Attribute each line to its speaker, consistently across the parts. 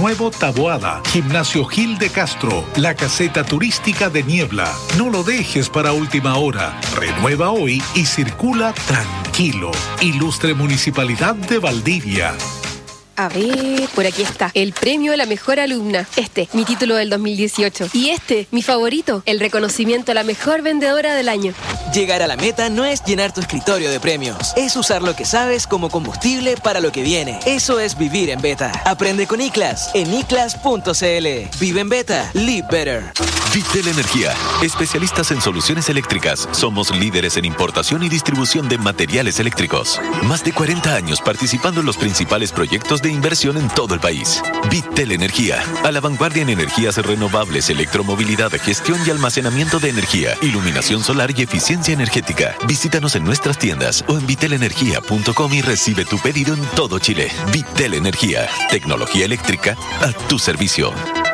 Speaker 1: Nuevo Taboada, Gimnasio Gil de Castro, la caseta turística de Niebla. No lo dejes para última hora. Renueva hoy y circula tranquilo. Ilustre Municipalidad de Valdivia.
Speaker 2: A ver, por aquí está. El premio a la mejor alumna. Mi título del 2018. Y mi favorito, el reconocimiento a la mejor vendedora del año.
Speaker 3: Llegar a la meta no es llenar tu escritorio de premios. Es usar lo que sabes como combustible para lo que viene. Eso es vivir en Beta. Aprende con ICLAS en iclas.cl. Vive en Beta. Live better.
Speaker 4: Vitel Energía. Especialistas en soluciones eléctricas. Somos líderes en importación y distribución de materiales eléctricos. Más de 40 años participando en los principales proyectos de inversión en todo el país. Vitel Energía, a la vanguardia en energías renovables, electromovilidad, gestión y almacenamiento de energía, iluminación solar y eficiencia energética. Visítanos en nuestras tiendas o en vitelenergia.com y recibe tu pedido en todo Chile. Vitel Energía, tecnología eléctrica a tu servicio.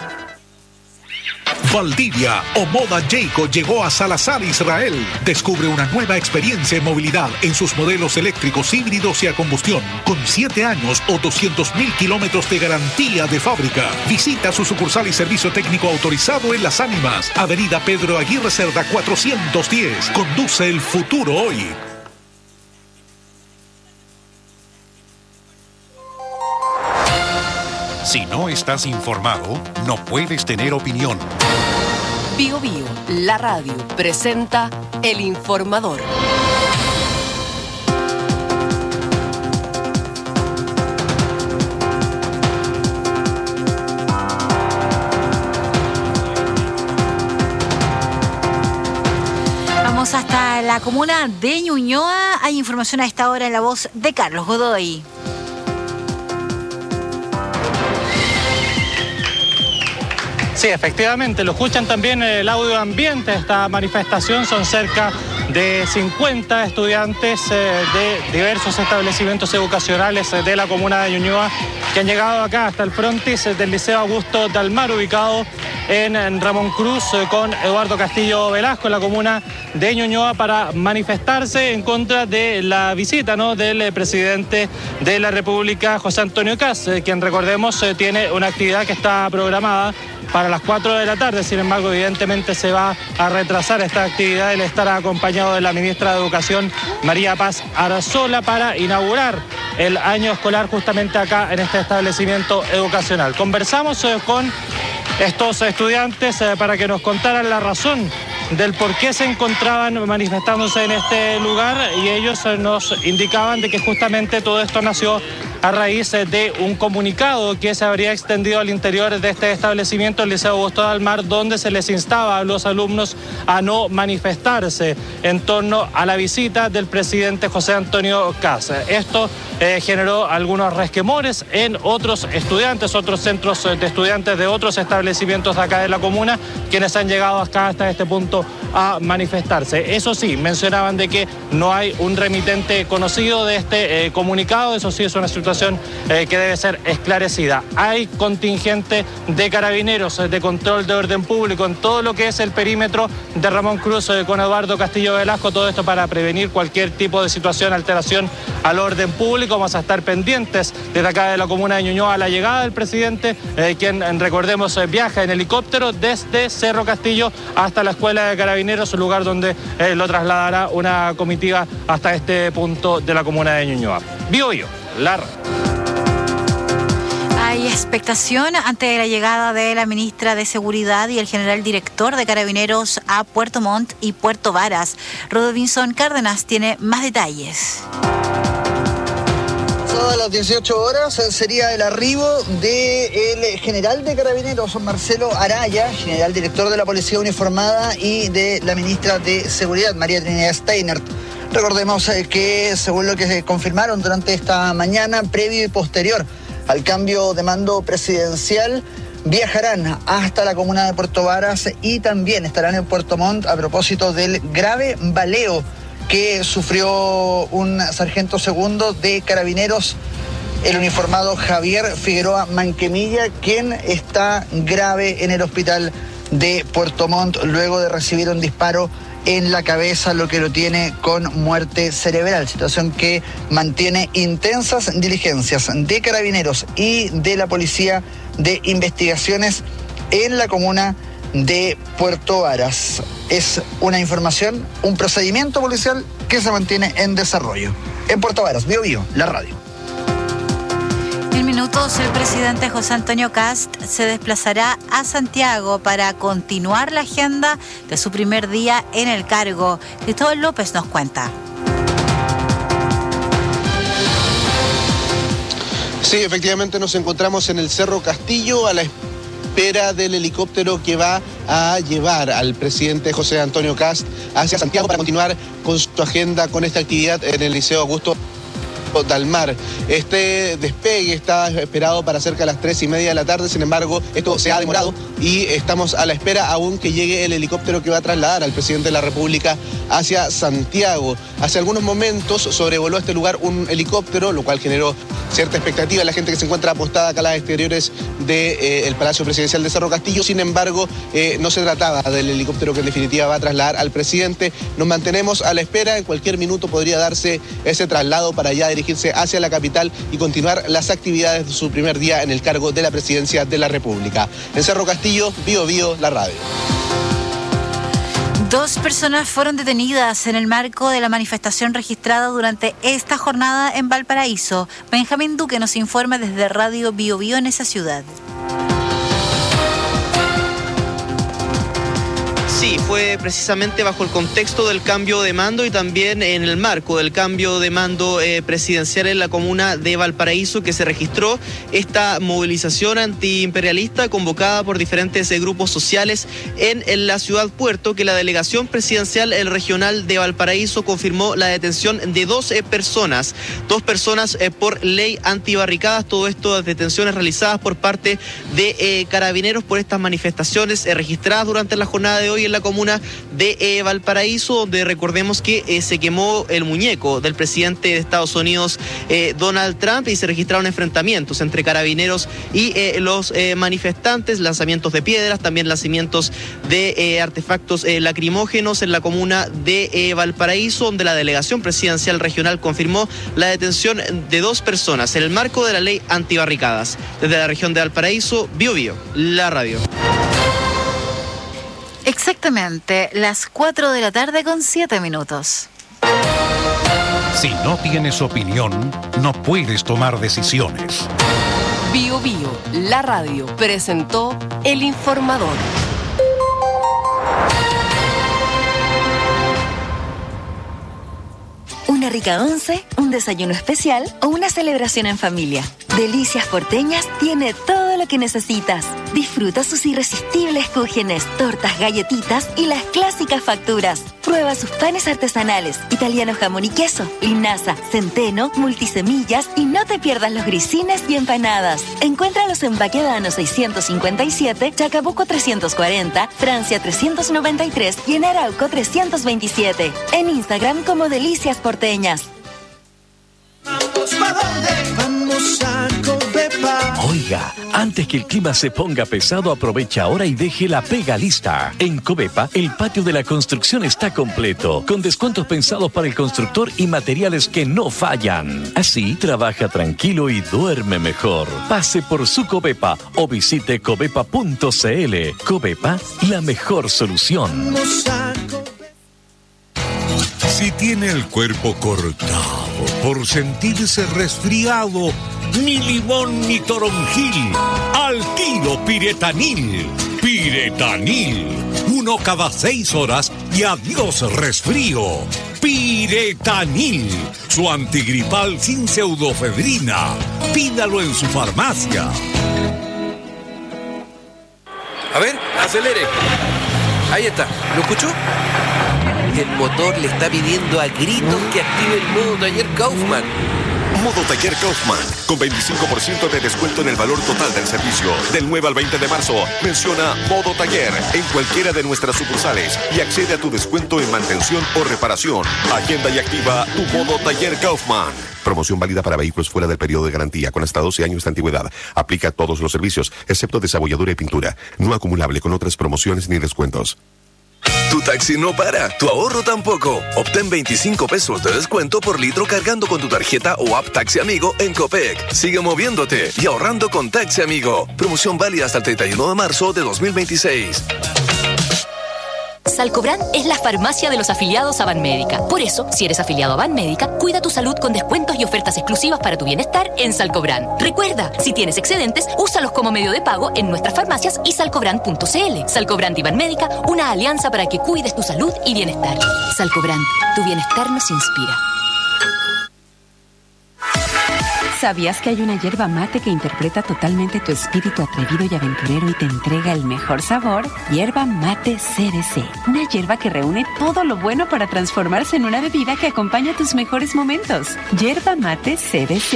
Speaker 1: Valdivia o Moda Jayco llegó a Salazar, Israel. Descubre una nueva experiencia en movilidad en sus modelos eléctricos, híbridos y a combustión, con 7 años o 200.000 kilómetros de garantía de fábrica. Visita su sucursal y servicio técnico autorizado en Las Ánimas, Avenida Pedro Aguirre Cerda 410. Conduce el futuro hoy.
Speaker 5: Si no estás informado, no puedes tener opinión.
Speaker 6: Bio Bio, la radio, presenta El Informador.
Speaker 7: Vamos hasta la comuna de Ñuñoa. Hay información a esta hora en la voz de Carlos Godoy.
Speaker 8: Sí, efectivamente, lo escuchan también en el audio ambiente. Esta manifestación son cerca de 50 estudiantes de diversos establecimientos educacionales de la comuna de Ñuñoa que han llegado acá hasta el frontis del Liceo Augusto Dalmar, ubicado en Ramón Cruz, con Eduardo Castillo Velasco, en la comuna de Ñuñoa, para manifestarse en contra de la visita, ¿no?, del presidente de la República, José Antonio Kast, quien, recordemos, tiene una actividad que está programada para las 4 de la tarde. Sin embargo, evidentemente se va a retrasar esta actividad. Él estará acompañado de la ministra de Educación, María Paz Arzola, para inaugurar el año escolar justamente acá en este establecimiento educacional. Conversamos con estos estudiantes para que nos contaran la razón del por qué se encontraban manifestándose en este lugar, y ellos nos indicaban de que justamente todo esto nació a raíz de un comunicado que se habría extendido al interior de este establecimiento, el Liceo Augusto Dalmar, donde se les instaba a los alumnos a no manifestarse en torno a la visita del presidente José Antonio Kast. Esto generó algunos resquemores en otros estudiantes, otros centros de estudiantes de otros establecimientos de acá de la comuna, quienes han llegado acá hasta este punto a manifestarse. Eso sí, mencionaban de que no hay un remitente conocido de este comunicado. Eso sí, es una situación que debe ser esclarecida. Hay contingente de carabineros de control de orden público en todo lo que es el perímetro de Ramón Cruz con Eduardo Castillo Velasco, todo esto para prevenir cualquier tipo de situación, alteración al orden público. Vamos a estar pendientes desde acá de la comuna de Ñuñoa a la llegada del presidente, quien, recordemos, viaja en helicóptero desde Cerro Castillo hasta la Escuela de Carabineros, un lugar donde lo trasladará una comitiva hasta este punto de la comuna de Ñuñoa. Bio Bio, la radio.
Speaker 7: Hay expectación ante la llegada de la ministra de Seguridad y el general director de Carabineros a Puerto Montt y Puerto Varas. Rodolfo Cárdenas tiene más detalles.
Speaker 9: A las 18 horas sería el arribo del general de Carabineros, Marcelo Araya, general director de la Policía Uniformada, y de la ministra de Seguridad, María Trinidad Steinert. Recordemos que, según lo que se confirmaron durante esta mañana, previo y posterior al cambio de mando presidencial, viajarán hasta la comuna de Puerto Varas y también estarán en Puerto Montt a propósito del grave baleo que sufrió un sargento segundo de Carabineros, el uniformado Javier Figueroa Manquemilla, quien está grave en el hospital de Puerto Montt luego de recibir un disparo en la cabeza, lo que lo tiene con muerte cerebral, situación que mantiene intensas diligencias de Carabineros y de la Policía de Investigaciones en la comuna de Puerto Varas. Es una información, un procedimiento policial que se mantiene en desarrollo. En Puerto Varas, Bío Bío, la radio.
Speaker 7: En minutos, el presidente José Antonio Kast se desplazará a Santiago para continuar la agenda de su primer día en el cargo. Cristóbal López nos cuenta.
Speaker 10: Sí, efectivamente nos encontramos en el Cerro Castillo a la espera del helicóptero que va a llevar al presidente José Antonio Kast hacia Santiago para continuar con su agenda, con esta actividad en el Liceo Augusto Dalmar. Este despegue está esperado para cerca de las 3:30 de la tarde, sin embargo, esto se ha demorado y estamos a la espera aún que llegue el helicóptero que va a trasladar al presidente de la República hacia Santiago. Hace algunos momentos sobrevoló este lugar un helicóptero, lo cual generó cierta expectativa en la gente que se encuentra apostada acá a las exteriores del Palacio Presidencial de Cerro Castillo. Sin embargo, no se trataba del helicóptero que en definitiva va a trasladar al presidente. Nos mantenemos a la espera, en cualquier minuto podría darse ese traslado para ya dirigirse hacia la capital y continuar las actividades de su primer día en el cargo de la presidencia de la República. En Cerro Castillo, Bío Bío, la radio.
Speaker 7: 2 personas fueron detenidas en el marco de la manifestación registrada durante esta jornada en Valparaíso. Benjamín Duque nos informa desde Radio Bío Bío en esa ciudad.
Speaker 11: Sí, fue precisamente bajo el contexto del cambio de mando y también en el marco del cambio de mando presidencial en la comuna de Valparaíso que se registró esta movilización antiimperialista convocada por diferentes grupos sociales en la ciudad Puerto, que la delegación presidencial regional de Valparaíso confirmó la detención de 2 personas por ley antibarricadas. Todo esto, detenciones realizadas por parte de carabineros por estas manifestaciones registradas durante la jornada de hoy en la comuna de Valparaíso, donde recordemos que se quemó el muñeco del presidente de Estados Unidos, Donald Trump, y se registraron enfrentamientos entre carabineros y los manifestantes, lanzamientos de piedras, también lanzamientos de artefactos lacrimógenos en la comuna de Valparaíso, donde la delegación presidencial regional confirmó la detención de 2 personas en el marco de la ley antibarricadas. Desde la región de Valparaíso, Bío Bío, la radio.
Speaker 7: Exactamente, las 4 de la tarde con 7 minutos.
Speaker 5: Si no tienes opinión, no puedes tomar decisiones.
Speaker 6: Bío Bío, la radio, presentó El Informador.
Speaker 12: Una rica once, un desayuno especial o una celebración en familia. Delicias Porteñas tiene todo lo que necesitas. Disfruta sus irresistibles cúgenes, tortas, galletitas y las clásicas facturas. Prueba sus panes artesanales, italiano jamón y queso, linaza, centeno, multisemillas y no te pierdas los grisines y empanadas. Encuéntralos en Baquedano 657, Chacabuco 340, Francia 393 y en Arauco 327. En Instagram como Delicias Porteñas.
Speaker 13: Vamos a Covepa.
Speaker 14: Oiga, antes que el clima se ponga pesado, aprovecha ahora y deje la pega lista. En Covepa, el patio de la construcción está completo, con descuentos pensados para el constructor y materiales que no fallan. Así, trabaja tranquilo y duerme mejor. Pase por su Covepa o visite covepa.cl. Covepa, la mejor solución.
Speaker 15: Si tiene el cuerpo cortado por sentirse resfriado, ni limón ni toronjil, al tiro Piretanil. Piretanil, 1 cada 6 horas y adiós resfrío. Piretanil, su antigripal sin pseudofedrina. Pídalo en su farmacia.
Speaker 16: A ver, acelere. Ahí está, ¿lo escuchó? El motor le está pidiendo a gritos que active el modo taller Kaufman.
Speaker 17: Modo taller Kaufman, con 25% de descuento en el valor total del servicio. Del 9 al 20 de marzo, menciona Modo Taller en cualquiera de nuestras sucursales y accede a tu descuento en mantención o reparación. Agenda y activa tu Modo Taller Kaufman. Promoción válida para vehículos fuera del periodo de garantía con hasta 12 años de antigüedad. Aplica a todos los servicios, excepto desabolladura y pintura. No acumulable con otras promociones ni descuentos.
Speaker 18: Tu taxi no para, tu ahorro tampoco. Obtén 25 pesos de descuento por litro cargando con tu tarjeta o app Taxi Amigo en Copec. Sigue moviéndote y ahorrando con Taxi Amigo. Promoción válida hasta el 31 de marzo de 2026.
Speaker 19: Salcobran es la farmacia de los afiliados a Banmédica. Por eso, si eres afiliado a Banmédica, cuida tu salud con descuentos y ofertas exclusivas para tu bienestar en Salcobran. Recuerda, si tienes excedentes, úsalos como medio de pago en nuestras farmacias y salcobran.cl. Salcobran y Banmédica, una alianza para que cuides tu salud y bienestar. Salcobran, tu bienestar nos inspira.
Speaker 20: ¿Sabías que hay una yerba mate que interpreta totalmente tu espíritu atrevido y aventurero y te entrega el mejor sabor? Yerba mate CBC. Una yerba que reúne todo lo bueno para transformarse en una bebida que acompaña tus mejores momentos. Yerba mate CBC.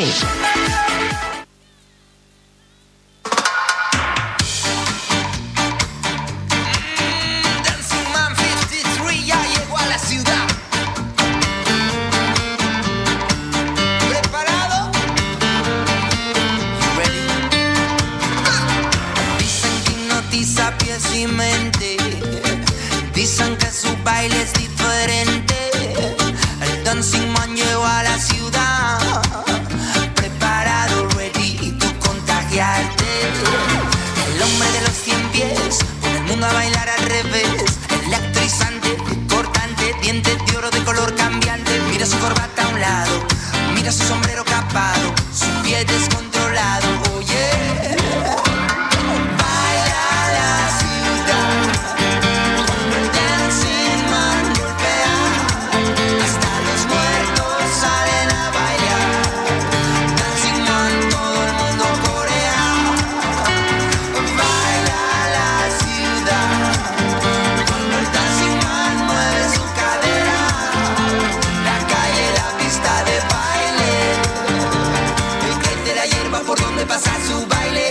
Speaker 21: Dicen que su baile es diferente. El Dancing Man llegó a la ciudad, preparado, ready, tú contagiarte. El hombre de los 100 pies, pone el mundo a bailar al revés. Electrizante, cortante, dientes de oro de color cambiante. Mira su corbata a un lado, mira su sombrero capado, su pie descontrolado, oye. Pasar su baile.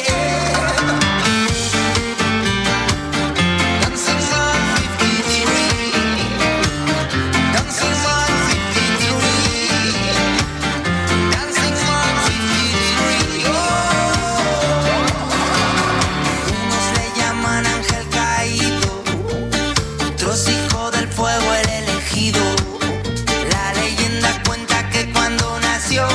Speaker 21: Dancing on 53. Dancing on 53. Dancing on 53. Unos le llaman ángel caído, otros hijo del fuego, el elegido. La leyenda cuenta que cuando nació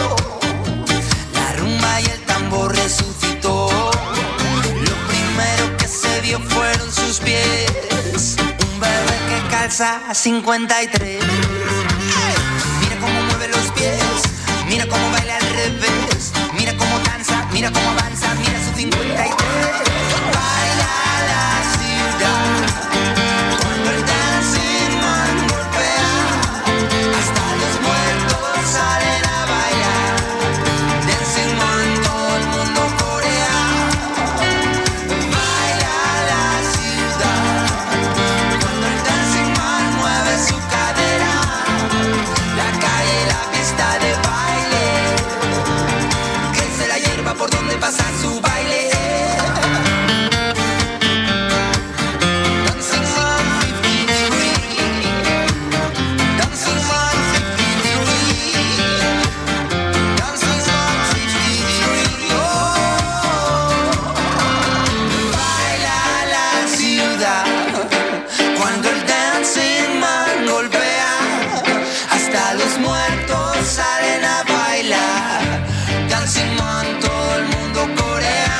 Speaker 21: resucitó, lo primero que se vio fueron sus pies, un bebé que calza 53. Mira cómo mueve los pies, mira cómo baila al revés, mira cómo danza, mira cómo avanza, mira su 53. Baila la ciudad cuando el Dancing Man golpea, hasta los muertos salen a bailar. Dancing Man, todo el mundo corea. Baila la ciudad cuando el Dancing Man mueve su cadera. La calle, la pista de baile, crece la hierba por donde pasa su baile. Dancing Man 53. Dancing Man 53. Dancing Man 53. Baila la ciudad cuando el Dancing Man golpea, hasta los muertos salen a bailar. Dancing Man, todo el mundo corea.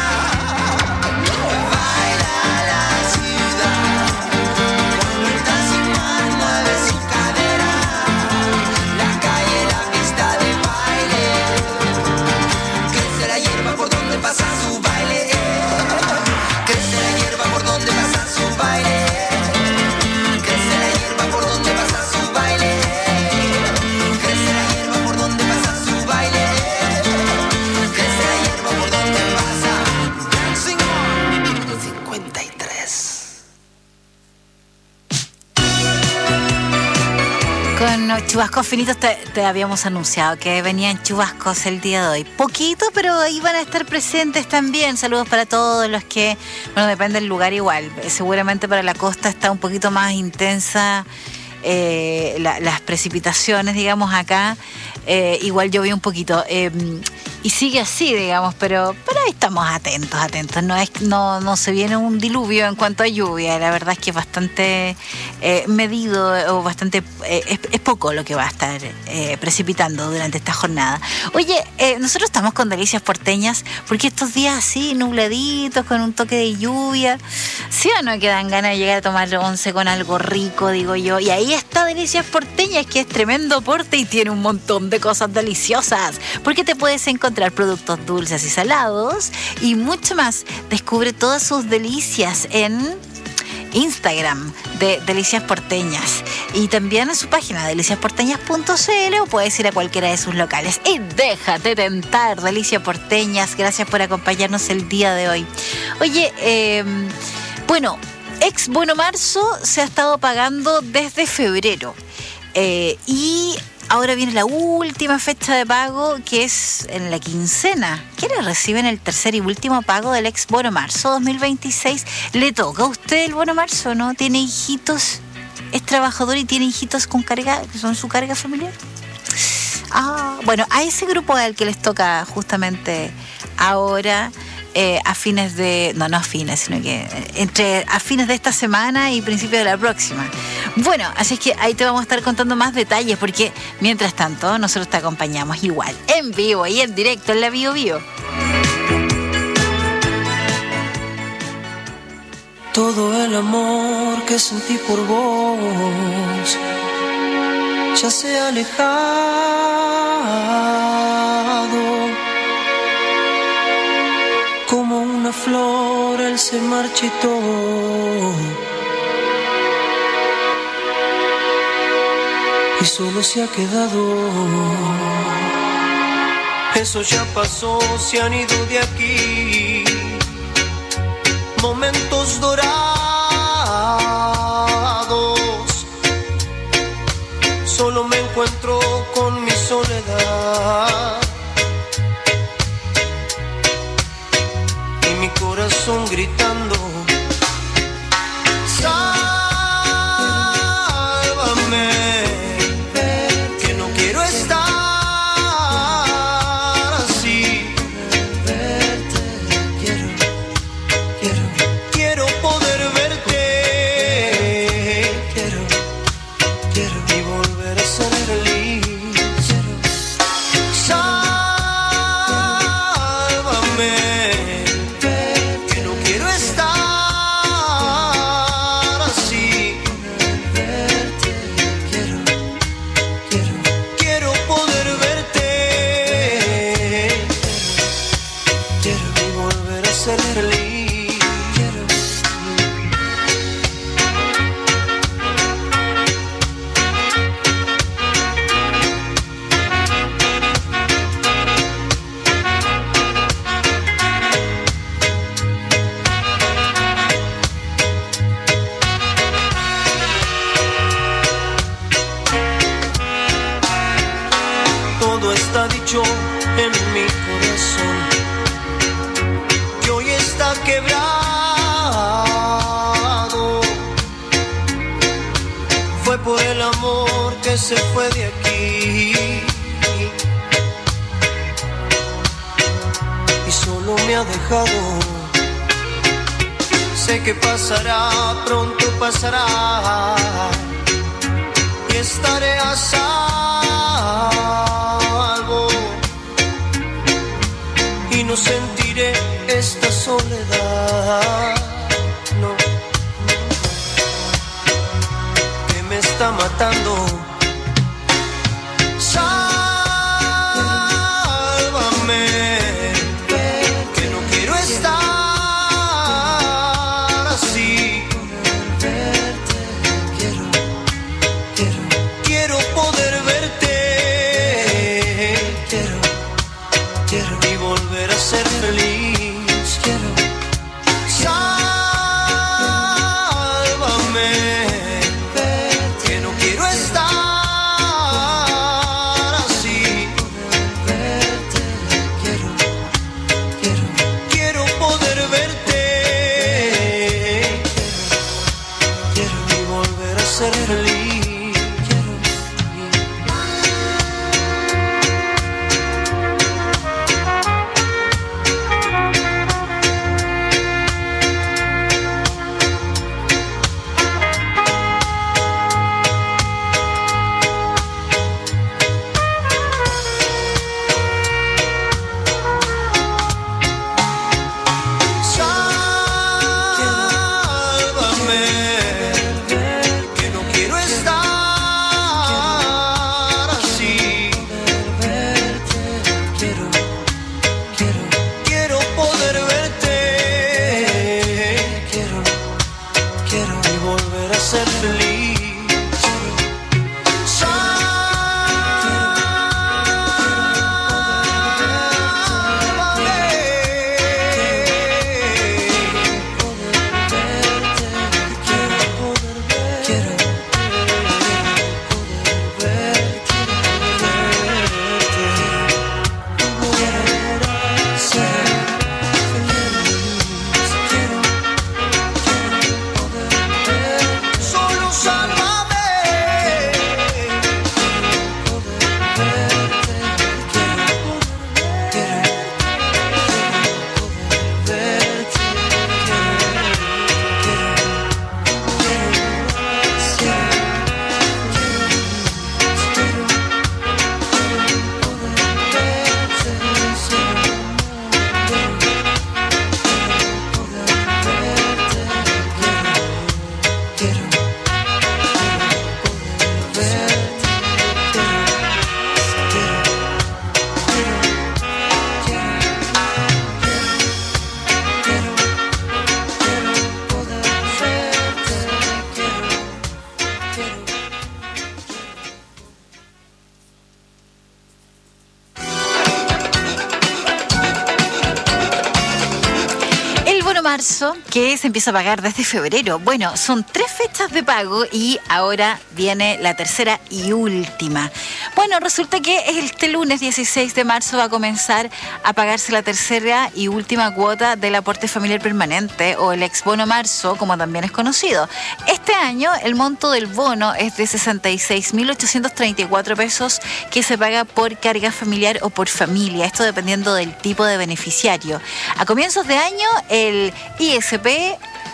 Speaker 21: Baila la ciudad cuando el Dancing Man mueve su cadera. La calle, la pista de baile, crece la hierba por donde pasa su baile. Crece la hierba por donde pasa su baile. Crece la hierba por donde pasa su baile. Crece la hierba por donde pasa su baile. Crece la hierba por donde pasa. Dancing On 53.
Speaker 7: Con chubascos finitos te habíamos anunciado que venían chubascos el día de hoy. Poquito, pero iban a estar presentes también. Saludos para todos los que, bueno, depende del lugar igual. Seguramente para la costa está un poquito más intensa las precipitaciones, digamos acá. Igual llovió un poquito. y sigue así, digamos, pero ahí estamos atentos. No se viene un diluvio en cuanto a lluvia. La verdad es que es bastante medido, o bastante es poco lo que va a estar precipitando durante esta jornada. Oye, nosotros estamos con delicias porteñas porque estos días así nubladitos con un toque de lluvia, ¿sí o no? Que dan ganas de llegar a tomar once con algo rico, digo yo. Y ahí está Delicias Porteñas, que es tremendo porte y tiene un montón de cosas deliciosas, porque te puedes encontrar productos dulces y salados y mucho más. Descubre todas sus delicias en Instagram de Delicias Porteñas y también en su página deliciasporteñas.cl, o puedes ir a cualquiera de sus locales y déjate tentar. Delicias Porteñas, gracias por acompañarnos el día de hoy. Oye, ex Bono Marzo se ha estado pagando desde febrero y ahora viene la última fecha de pago, que es en la quincena. ¿Quiénes reciben el tercer y último pago del ex Bono Marzo 2026? ¿Le toca a usted el Bono Marzo, no? ¿Tiene hijitos? ¿Es trabajador y tiene hijitos con carga, que son su carga familiar? Bueno, a ese grupo al que les toca justamente ahora, a fines de... No a fines, sino que a fines de esta semana y principios de la próxima. Bueno, así es que ahí te vamos a estar contando más detalles, porque mientras tanto nosotros te acompañamos igual, en vivo y en directo en la Bio Bio.
Speaker 13: Todo el amor que sentí por vos ya se ha alejado. Como una flor él se marchitó. Y solo se ha quedado. Eso ya pasó, se han ido de aquí. Momentos dorados. Solo me encuentro con mi soledad. Y mi corazón gritando: sálvame, que no quiero estar así. Quiero poder verte, y volver a ser feliz. Sálvame, que no quiero estar así. Quiero poder verte, y volver a ser feliz. Todo está dicho en mi corazón, que hoy está quebrado. Fue por el amor que se fue de aquí, y solo me ha dejado. Sé que pasará, pronto pasará, y estaré a salvo, y no sentiré esta soledad, no, que me está matando. Sálvame, que no quiero estar así. Quiero poder verte, y volver a ser feliz. Sálvame, que no quiero estar
Speaker 7: marzo, que se empieza a pagar desde febrero. Bueno, son 3 fechas de pago y ahora viene la tercera y última. Bueno, resulta que este lunes 16 de marzo va a comenzar a pagarse la tercera y última cuota del aporte familiar permanente, o el ex bono marzo, como también es conocido. Este año el monto del bono es de 66.834 pesos, que se paga por carga familiar o por familia, esto dependiendo del tipo de beneficiario. A comienzos de año, el IPS,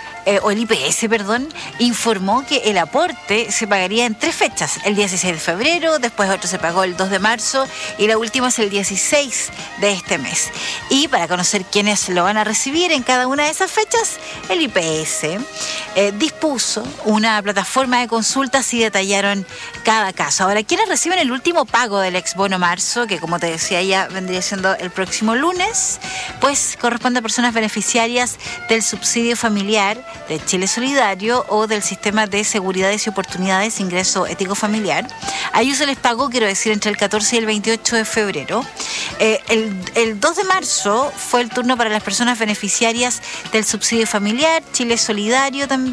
Speaker 7: informó que el aporte se pagaría en 3 fechas: el 16 de febrero, después otro se pagó el 2 de marzo y la última es el 16 de este mes. Y para conocer quiénes lo van a recibir en cada una de esas fechas, el IPS dispuso una plataforma de consultas y detallaron cada caso. Ahora, ¿quiénes reciben el último pago del ex bono marzo, que como te decía ya vendría siendo el próximo lunes? Pues corresponde a personas beneficiarias del subsidio familiar, de Chile Solidario o del Sistema de Seguridades y Oportunidades Ingreso Ético Familiar. A ellos se les pagó, quiero decir, entre el 14 y el 28 de febrero. El 2 de marzo fue el turno para las personas beneficiarias del subsidio familiar, Chile Solidario también,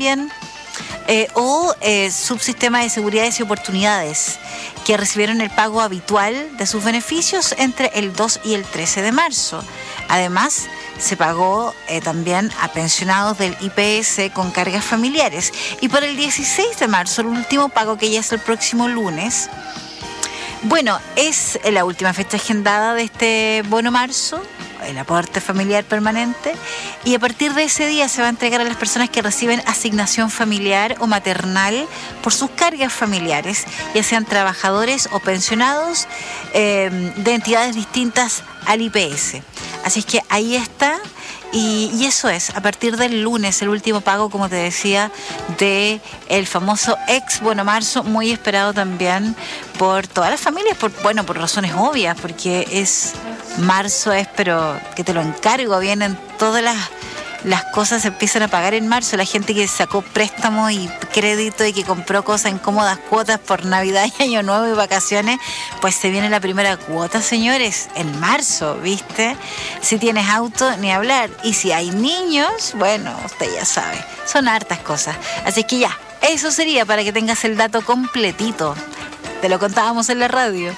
Speaker 7: o Subsistema de Seguridades y Oportunidades, que recibieron el pago habitual de sus beneficios entre el 2 y el 13 de marzo. Además, se pagó también a pensionados del IPS con cargas familiares. Y por el 16 de marzo, el último pago, que ya es el próximo lunes, bueno, es la última fecha agendada de este bono marzo, el aporte familiar permanente, y a partir de ese día se va a entregar a las personas que reciben asignación familiar o maternal por sus cargas familiares, ya sean trabajadores o pensionados de entidades distintas al IPS. Así es que ahí está. Y eso es, a partir del lunes, el último pago, como te decía, de el famoso ex bono marzo, muy esperado también por todas las familias, por razones obvias, porque marzo es, pero que te lo encargo, vienen todas las cosas se empiezan a pagar en marzo. La gente que sacó préstamos y crédito y que compró cosas en cómodas cuotas por Navidad y Año Nuevo y vacaciones, pues se viene la primera cuota, señores, en marzo, ¿viste? Si tienes auto, ni hablar. Y si hay niños, bueno, usted ya sabe, son hartas cosas. Así que ya, eso sería para que tengas el dato completito. Te lo contábamos en la radio.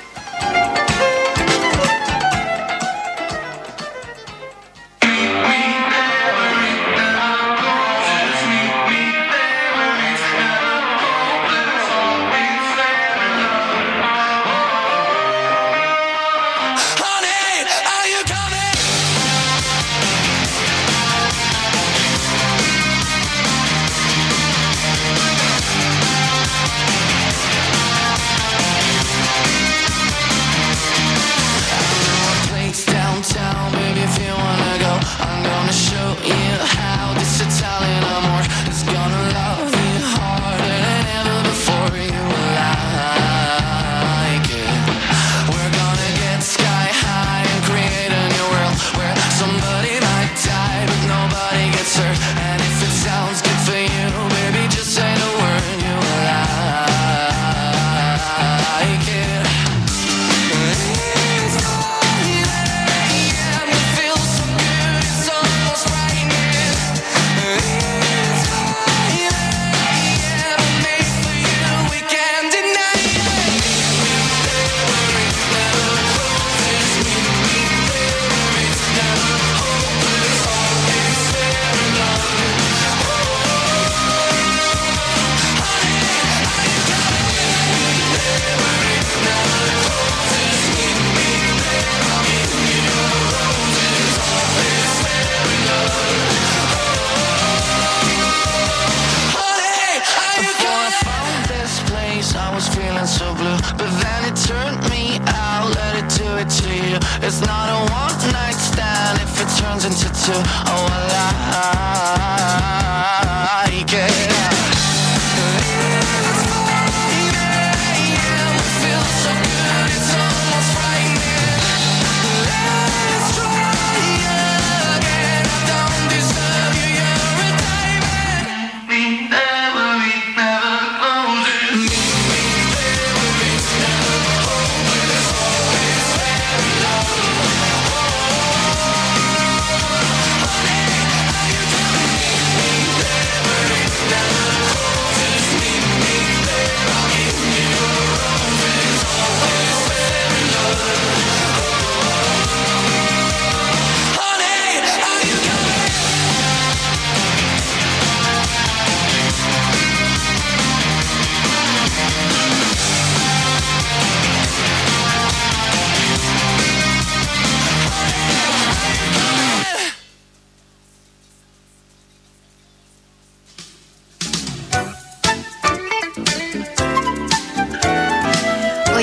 Speaker 21: It's not a one night stand if it turns into two. Oh, I like it.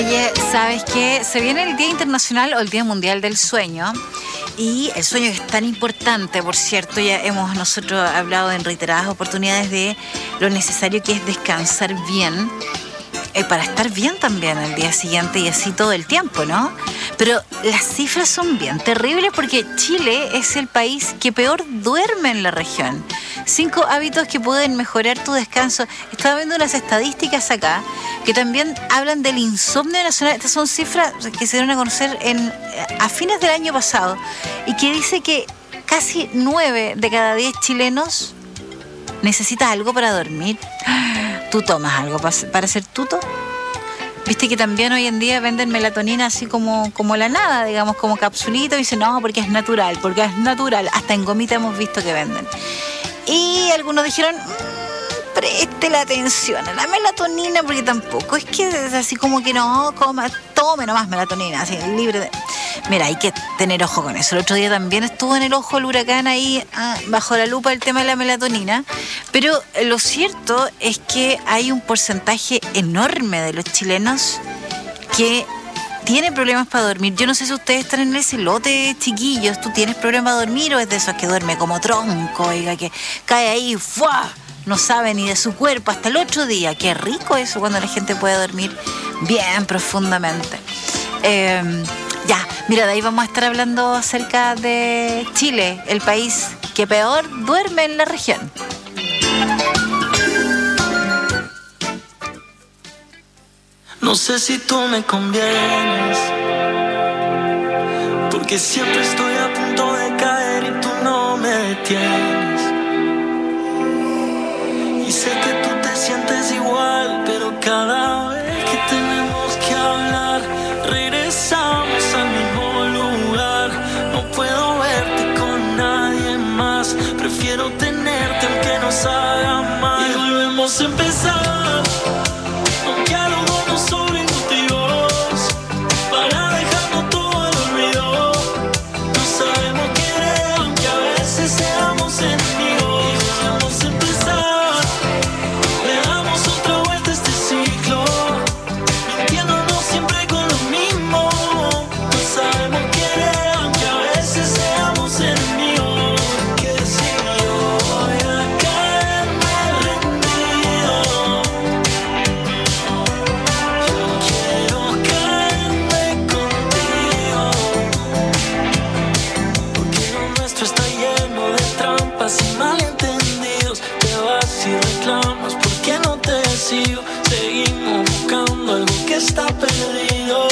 Speaker 7: Oye, ¿sabes qué? Se viene el Día Internacional o el Día Mundial del Sueño. Y el sueño es tan importante, por cierto, ya hemos nosotros hablado en reiteradas oportunidades de lo necesario que es descansar bien, para estar bien también al día siguiente y así todo el tiempo, ¿no? Pero las cifras son bien terribles porque Chile es el país que peor duerme en la región. 5 hábitos que pueden mejorar tu descanso. Estaba viendo unas estadísticas acá que también hablan del insomnio nacional. Estas son cifras que se dieron a conocer a fines del año pasado y que dice que casi 9 de cada 10 chilenos necesitan algo para dormir. ¿Tú tomas algo para ser tuto? Viste que también hoy en día venden melatonina así como la nada, digamos, como capsulito, y dicen, no, porque es natural. Hasta en gomita hemos visto que venden. Y algunos dijeron, preste la atención a la melatonina, porque tampoco es que es así como que no, tome nomás melatonina, así, libre de... Mira, hay que tener ojo con eso. El otro día también estuvo en el ojo el huracán ahí, bajo la lupa, el tema de la melatonina. Pero lo cierto es que hay un porcentaje enorme de los chilenos que tiene problemas para dormir. Yo no sé si ustedes están en ese lote, chiquillos. ¿Tú tienes problemas para dormir o es de esos que duerme como tronco, oiga, que cae ahí, ¡fua! No sabe ni de su cuerpo hasta el otro día? Qué rico eso cuando la gente puede dormir bien profundamente. Ya, mira, de ahí vamos a estar hablando acerca de Chile, el país que peor duerme en la región.
Speaker 13: No sé si tú me convienes, porque siempre estoy a punto de caer y tú no me detienes. Y sé que tú te sientes igual, pero cada vez que tenemos que hablar, regresamos al mismo lugar. No puedo verte con nadie más, prefiero tenerte aunque nos haga mal. Y volvemos a empezar, aunque algo nos sobre motivos, para dejarnos todo al olvido. No sabemos querer aunque a veces seamos enemigos. Y volvemos a empezar, le damos otra vuelta a este ciclo, mintiéndonos siempre con lo mismo. No sabemos querer aunque a veces seamos enemigos. Que si yo voy a caerme rendido, yo quiero caerme contigo, porque lo nuestro está lleno de trampas y malentendidos. Te vas y reclamas porque no te sigo. Seguimos buscando algo que está perdido.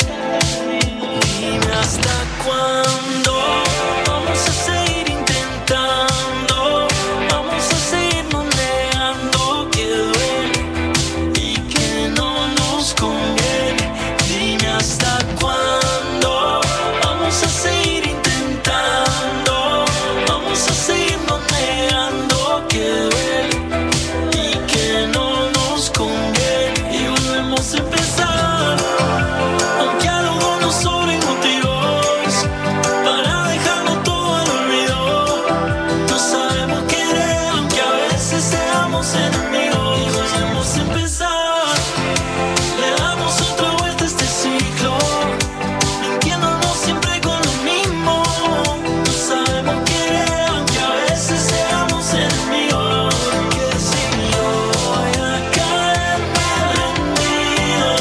Speaker 13: Dime hasta cuándo vamos a seguir intentando, vamos a seguirnos negando que duele y que no nos conviene. Dime hasta cuándo vamos a seguir intentando, vamos a seguirnos negando que duele y que no nos conviene. Y volvemos a empezar, aunque algo nos sobre motivos, para dejarnos todo al olvido. No sabemos querer aunque a veces seamos enemigos. Y volvemos a empezar, le damos otra vuelta a este ciclo, mintiéndonos siempre con lo mismo. No sabemos querer aunque a veces seamos enemigos. Que si yo voy a caerme rendido,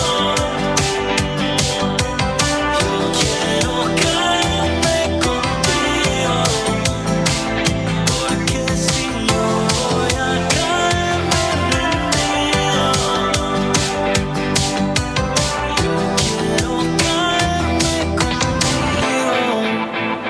Speaker 13: yo quiero caerme contigo, porque si yo voy a caerme rendido, yo quiero caerme contigo.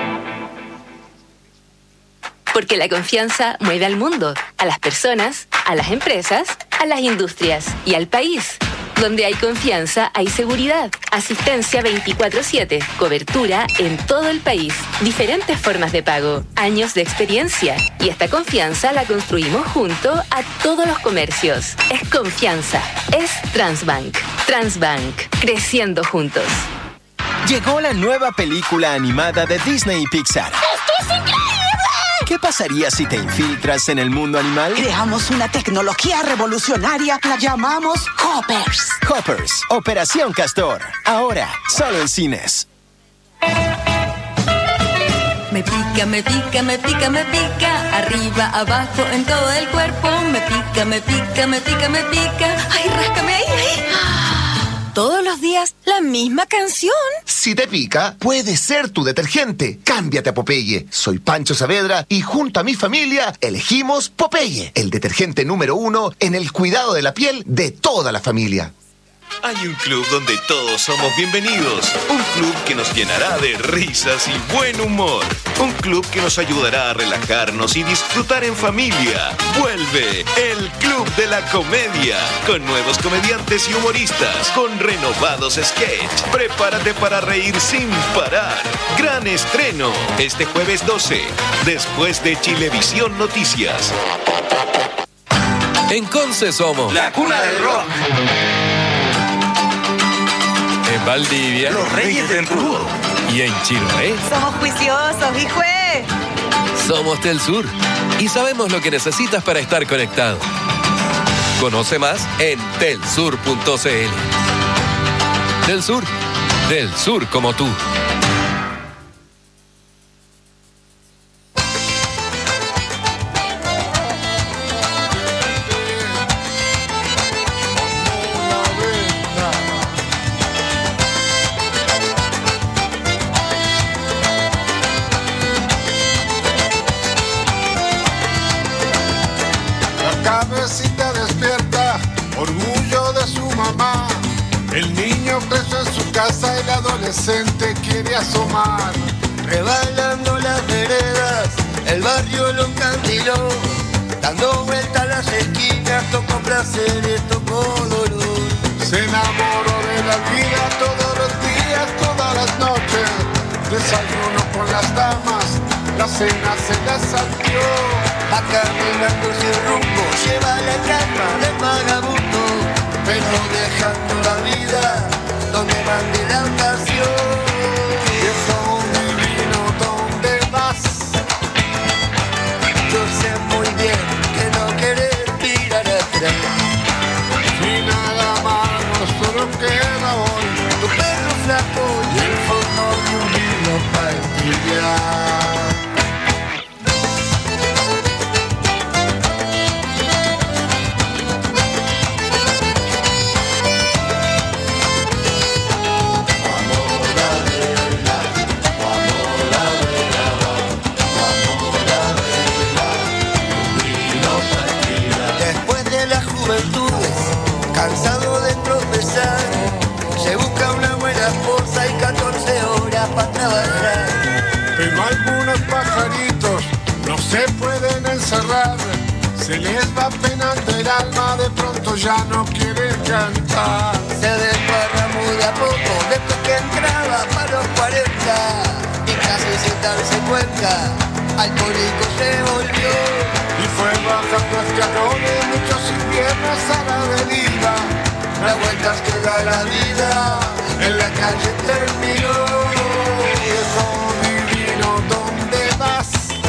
Speaker 19: Porque la confianza mueve al mundo, a las personas, a las empresas, a las industrias y al país. Donde hay confianza, hay seguridad. Asistencia 24/7, cobertura en todo el país, diferentes formas de pago, años de experiencia. Y esta confianza la construimos junto a todos los comercios. Es confianza, es Transbank. Transbank, creciendo juntos.
Speaker 2: Llegó la nueva película animada de Disney y Pixar.
Speaker 22: ¡Esto es increíble!
Speaker 2: ¿Qué pasaría si te infiltras en el mundo animal?
Speaker 22: Creamos una tecnología revolucionaria, la llamamos Hoppers.
Speaker 2: Hoppers, Operación Castor. Ahora, solo en cines.
Speaker 12: Me pica, me pica, me pica, me pica. Arriba, abajo, en todo el cuerpo. Me pica, me pica, me pica, me pica. Ay, ráscame ahí, ahí. Todos los días, la misma canción.
Speaker 23: Si te pica, puede ser tu detergente. Cámbiate a Popeye. Soy Pancho Saavedra y junto a mi familia elegimos Popeye, el detergente número 1 en el cuidado de la piel de toda la familia.
Speaker 4: Hay un club donde todos somos bienvenidos. Un club que nos llenará de risas y buen humor. Un club que nos ayudará a relajarnos y disfrutar en familia. Vuelve el Club de la Comedia. Con nuevos comediantes y humoristas. Con renovados sketch. Prepárate para reír sin parar. Gran estreno. Este jueves 12. Después de Chilevisión Noticias.
Speaker 16: En Conce somos
Speaker 24: la cuna del rock.
Speaker 16: En Valdivia,
Speaker 24: los reyes del rudo.
Speaker 16: Y en Chiloé,
Speaker 22: Somos juiciosos, hijo.
Speaker 16: somos Tel Sur. Y sabemos lo que necesitas para estar conectado. Conoce más en telsur.cl. Del sur como tú.
Speaker 25: Cabecita despierta, orgullo de su mamá. El niño preso en su casa, el adolescente quiere asomar.
Speaker 21: Rebalando las veredas, el barrio lo encandiló. Dando vueltas las esquinas, tocó placeres, tocó dolor.
Speaker 25: Se enamoró de la vida todos los días, todas las noches. Desayuno con las damas, la cena se la salteó.
Speaker 21: Va caminando sin rumbo, lleva la calma del vagabundo, pero dejando la vida donde mande la ocasión.
Speaker 25: Eso divino, ¿dónde vas?
Speaker 21: Yo sé muy bien que no querés mirar atrás.
Speaker 25: Y nada más, no solo queda hoy
Speaker 21: tu perro flaco y el fondo de un vino para entibiar. Cansado de tropezar, se busca una buena esposa y 14 horas para trabajar.
Speaker 25: Pero algunos pajaritos no se pueden encerrar, se les va penando el alma, de pronto ya no quieren cantar.
Speaker 21: Se desparramó de a poco desde que entraba para los 40 y casi sin darse cuenta, alcohólico se volvió.
Speaker 25: Y fue bajando escalones, muchos inviernos a la deriva.
Speaker 21: Las vueltas que da la vida, en la calle terminó.
Speaker 25: Y eso divino, ¿dónde vas?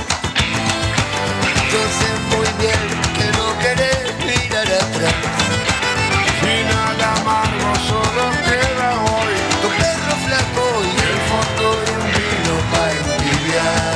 Speaker 21: Yo sé muy bien que no querés mirar atrás.
Speaker 25: Y nada amargo solo queda hoy
Speaker 21: tu perro flaco y el fondo de un vino para envidiar.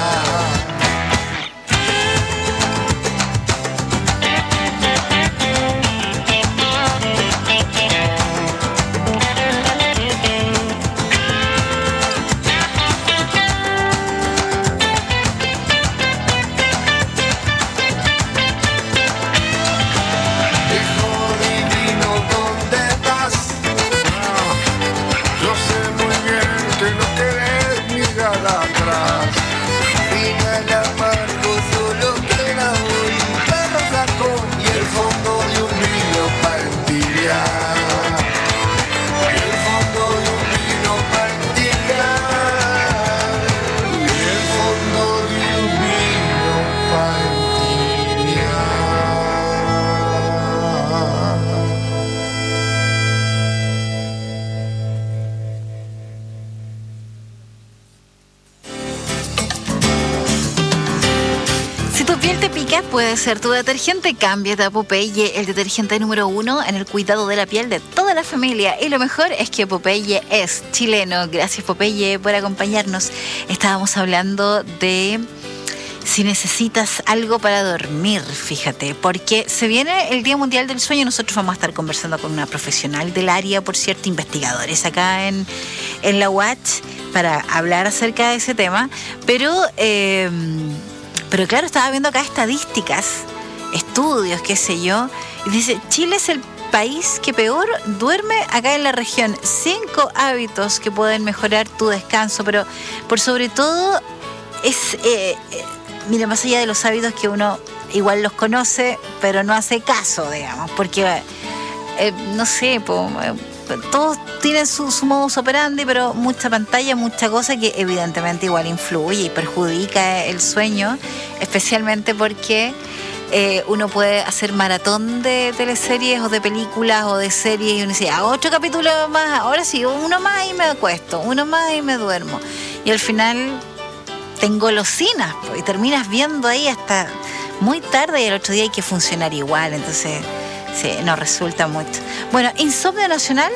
Speaker 7: puede ser tu detergente, cámbiate a Popeye, el detergente número 1 en el cuidado de la piel de toda la familia. Y lo mejor es que Popeye es chileno. Gracias, Popeye, por acompañarnos. Estábamos hablando de si necesitas algo para dormir, fíjate, porque se viene el Día Mundial del Sueño. Nosotros vamos a estar conversando con una profesional del área, por cierto, investigadores acá en la UACH, para hablar acerca de ese tema. Pero claro, estaba viendo acá estadísticas, estudios, qué sé yo, y dice, Chile es el país que peor duerme acá en la región. 5 hábitos que pueden mejorar tu descanso, pero por sobre todo es... mira, más allá de los hábitos que uno igual los conoce, pero no hace caso, digamos, porque, no sé, todos tienen su modus operandi, pero mucha pantalla, mucha cosa que evidentemente igual influye y perjudica el sueño, especialmente porque uno puede hacer maratón de teleseries o de películas o de series y uno dice, 8 capítulos más, ahora sí, uno más y me acuesto, uno más y me duermo. Y al final... tengo golosinas y terminas viendo ahí hasta muy tarde y el otro día hay que funcionar igual, entonces sí, no resulta mucho. Bueno, insomnio nacional,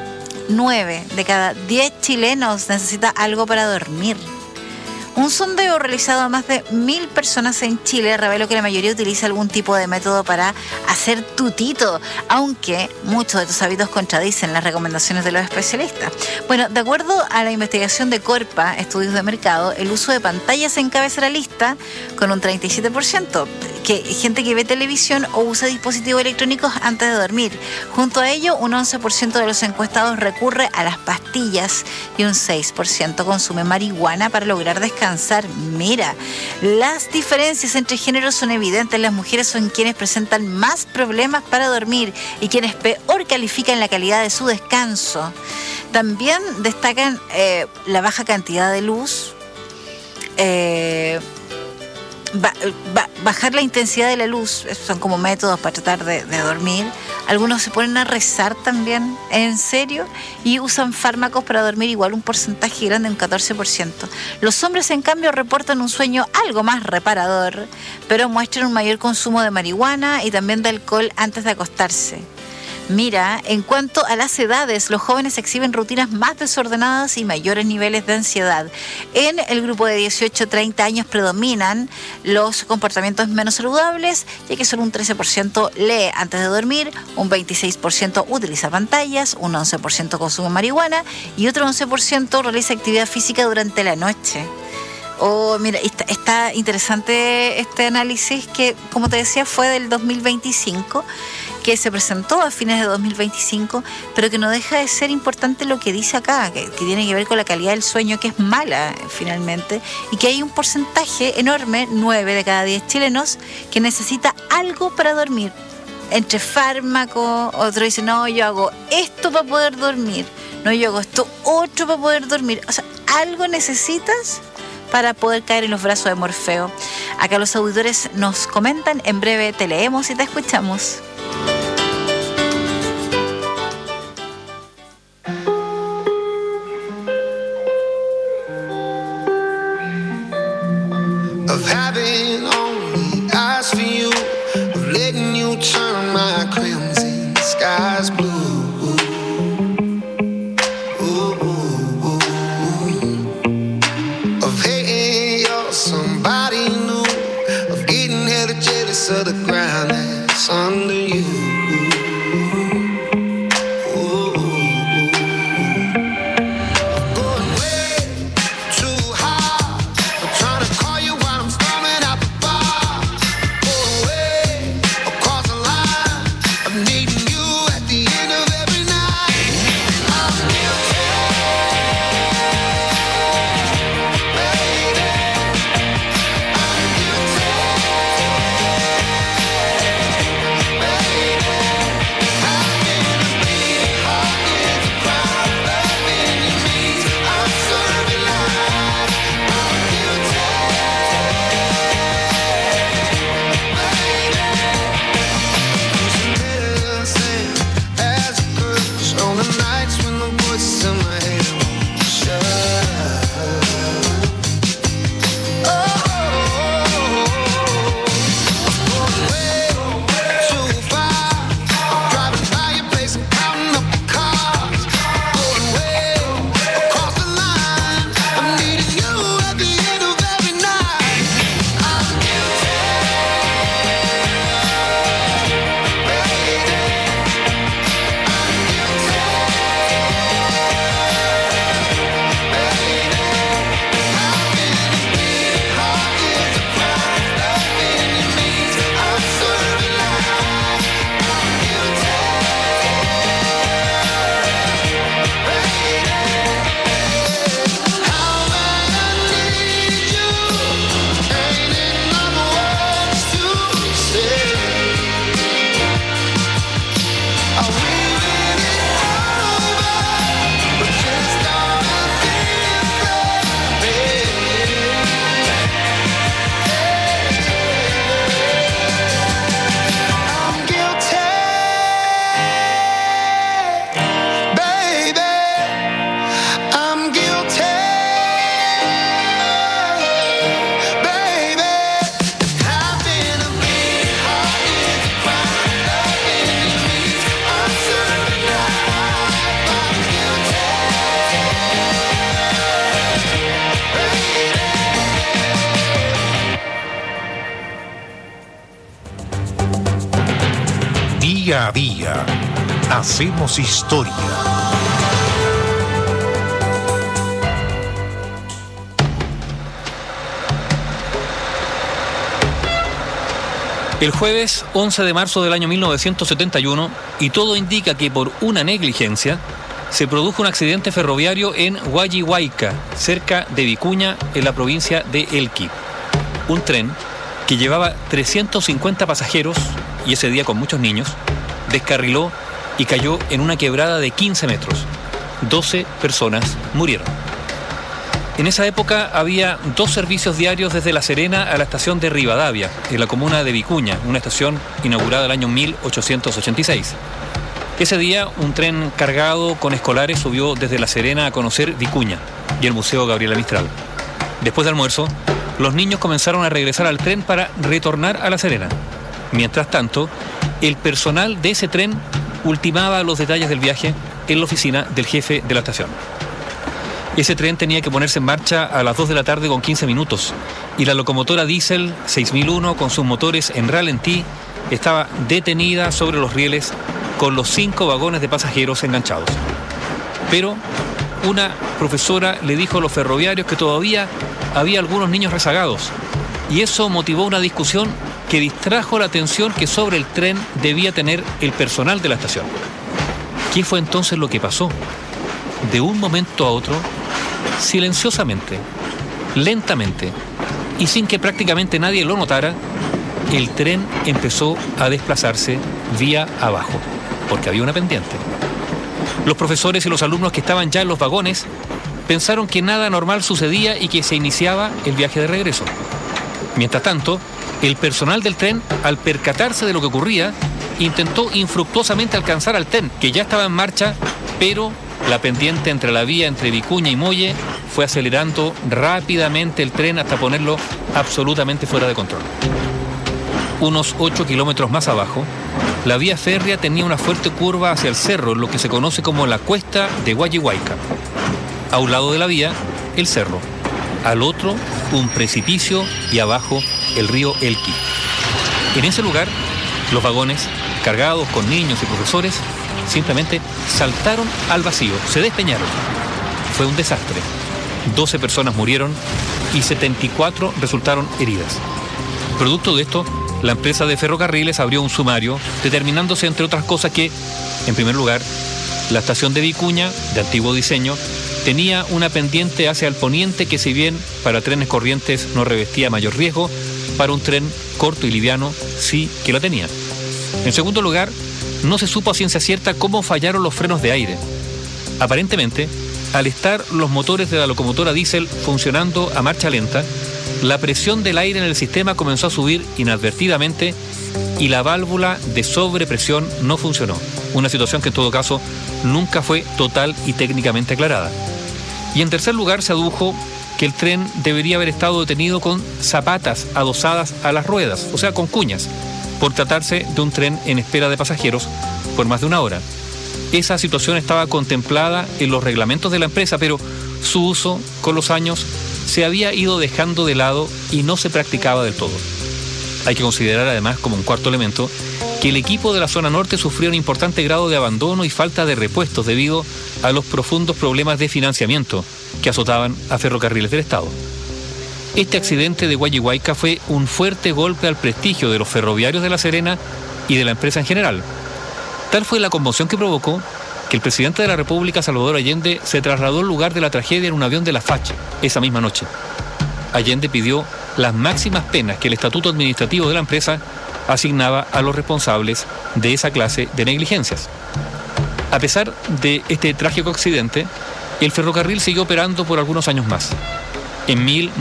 Speaker 7: 9 de cada 10 chilenos necesita algo para dormir. Un sondeo realizado a más de 1.000 personas en Chile reveló que la mayoría utiliza algún tipo de método para hacer tutito, aunque muchos de estos hábitos contradicen las recomendaciones de los especialistas. Bueno, de acuerdo a la investigación de Corpa, Estudios de Mercado, el uso de pantallas encabeza la lista con un 37%, que gente que ve televisión o usa dispositivos electrónicos antes de dormir. Junto a ello, un 11% de los encuestados recurre a las pastillas y un 6% consume marihuana para lograr descansar. Mira, las diferencias entre géneros son evidentes. Las mujeres son quienes presentan más problemas para dormir y quienes peor califican la calidad de su descanso. También destacan la baja cantidad de luz, bajar la intensidad de la luz. Son como métodos para tratar de dormir. Algunos se ponen a rezar también, en serio, y usan fármacos para dormir, igual un porcentaje grande, un 14%. Los hombres, en cambio, reportan un sueño algo más reparador, pero muestran un mayor consumo de marihuana y también de alcohol antes de acostarse. Mira, en cuanto a las edades, los jóvenes exhiben rutinas más desordenadas y mayores niveles de ansiedad. En el grupo de 18 a 30 años predominan los comportamientos menos saludables, ya que solo un 13% lee antes de dormir, un 26% utiliza pantallas, un 11% consume marihuana y otro 11% realiza actividad física durante la noche. Oh, mira, está interesante este análisis que, como te decía, fue del 2025, que se presentó a fines de 2025, pero que no deja de ser importante lo que dice acá, que tiene que ver con la calidad del sueño, que es mala finalmente, y que hay un porcentaje enorme, 9 de cada 10 chilenos, que necesita algo para dormir. Entre fármacos, otro dice, no, yo hago esto para poder dormir, no, yo hago esto otro para poder dormir. O sea, algo necesitas para poder caer en los brazos de Morfeo. Acá los auditores nos comentan, en breve te leemos y te escuchamos.
Speaker 1: Of having only eyes for you, of letting you turn my crimson skies blue. Somebody new, of getting hella jealous of the ground that's under you.
Speaker 5: Día a día, hacemos historia.
Speaker 3: El jueves 11 de marzo del año 1971, y todo indica que por una negligencia, se produjo un accidente ferroviario en Huallihuayca, cerca de Vicuña, en la provincia de Elqui. Un tren que llevaba 350 pasajeros, y ese día con muchos niños, descarriló y cayó en una quebrada de 15 metros. 12 personas murieron. En esa época había 2 servicios diarios desde La Serena a la estación de Rivadavia, en la comuna de Vicuña, una estación inaugurada el año 1886. Ese día, un tren cargado con escolares subió desde La Serena a conocer Vicuña y el Museo Gabriela Mistral. Después de almuerzo, los niños comenzaron a regresar al tren para retornar a La Serena. Mientras tanto, el personal de ese tren ultimaba los detalles del viaje en la oficina del jefe de la estación. Ese tren tenía que ponerse en marcha a las 2 de la tarde con 15 minutos y la locomotora diésel 6001 con sus motores en ralentí estaba detenida sobre los rieles con los 5 vagones de pasajeros enganchados. Pero una profesora le dijo a los ferroviarios que todavía había algunos niños rezagados, y eso motivó una discusión que distrajo la atención que sobre el tren debía tener el personal de la estación. ¿Qué fue entonces lo que pasó? De un momento a otro, silenciosamente, lentamente y sin que prácticamente nadie lo notara, el tren empezó a desplazarse vía abajo, porque había una pendiente. Los profesores y los alumnos que estaban ya en los vagones pensaron que nada normal sucedía y que se iniciaba el viaje de regreso. Mientras tanto, el personal del tren, al percatarse de lo que ocurría, intentó infructuosamente alcanzar al tren, que ya estaba en marcha, pero la pendiente entre la vía entre Vicuña y Molle fue acelerando rápidamente el tren hasta ponerlo absolutamente fuera de control. Unos 8 kilómetros más abajo, la vía férrea tenía una fuerte curva hacia el cerro, lo que se conoce como la cuesta de Huallihuayca. A un lado de la vía, el cerro. Al otro, un precipicio y abajo, el río Elqui. En ese lugar, los vagones, cargados con niños y profesores, simplemente saltaron al vacío, se despeñaron. Fue un desastre. 12 personas murieron y 74 resultaron heridas. Producto de esto, la empresa de ferrocarriles abrió un sumario, determinándose, entre otras cosas, que, en primer lugar, la estación de Vicuña, de antiguo diseño, tenía una pendiente hacia el poniente que, si bien para trenes corrientes no revestía mayor riesgo, para un tren corto y liviano sí que la tenía. En segundo lugar, no se supo a ciencia cierta cómo fallaron los frenos de aire. Aparentemente, al estar los motores de la locomotora diésel funcionando a marcha lenta, la presión del aire en el sistema comenzó a subir inadvertidamente y la válvula de sobrepresión no funcionó. Una situación que en todo caso nunca fue total y técnicamente aclarada. Y en tercer lugar, se adujo que el tren debería haber estado detenido con zapatas adosadas a las ruedas, o sea, con cuñas, por tratarse de un tren en espera de pasajeros por más de una hora. Esa situación estaba contemplada en los reglamentos de la empresa, pero su uso con los años se había ido dejando de lado y no se practicaba del todo. Hay que considerar además, como un cuarto elemento, que el equipo de la zona norte sufrió un importante grado de abandono y falta de repuestos debido a los profundos problemas de financiamiento que azotaban a Ferrocarriles del Estado. Este accidente de Huallihuayca fue un fuerte golpe al prestigio de los ferroviarios de La Serena y de la empresa en general. Tal fue la conmoción que provocó que el presidente de la República, Salvador Allende, se trasladó al lugar de la tragedia en un avión de la FACH esa misma noche. Allende pidió las máximas penas que el estatuto administrativo de la empresa asignaba a los responsables de esa clase de negligencias. A pesar de este trágico accidente, el ferrocarril siguió operando por algunos años más. En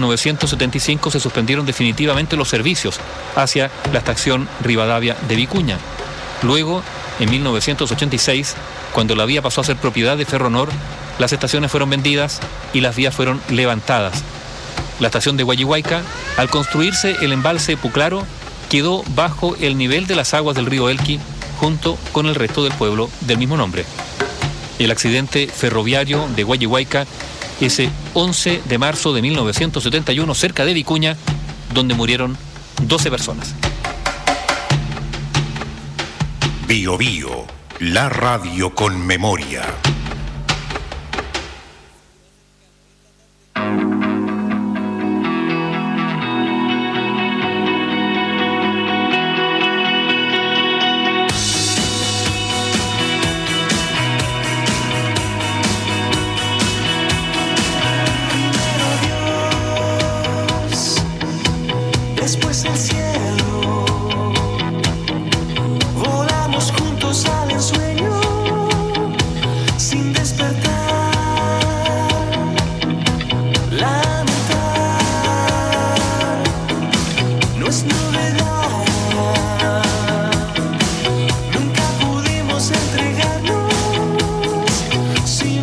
Speaker 3: 1975 se suspendieron definitivamente los servicios hacia la estación Rivadavia de Vicuña. Luego, en 1986, cuando la vía pasó a ser propiedad de Ferronor, las estaciones fueron vendidas y las vías fueron levantadas. La estación de Huallihuayca, al construirse el embalse Puclaro, quedó bajo el nivel de las aguas del río Elqui, junto con el resto del pueblo del mismo nombre. El accidente ferroviario de Huallihuayca, ese 11 de marzo de 1971, cerca de Vicuña, donde murieron 12 personas.
Speaker 5: Bio Bio, la radio con memoria.
Speaker 13: Después el cielo, volamos juntos al ensueño, sin despertar, lamentar, no es novedad, nunca pudimos entregarnos sin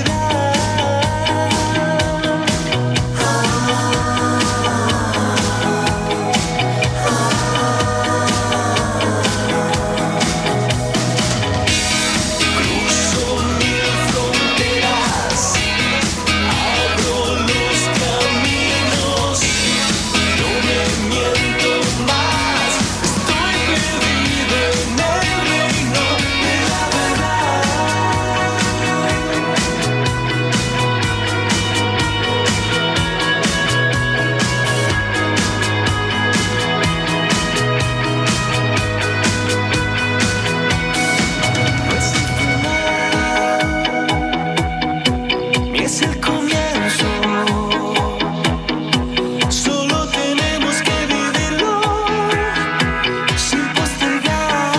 Speaker 13: es el comienzo, solo tenemos que vivirlo sin postergar.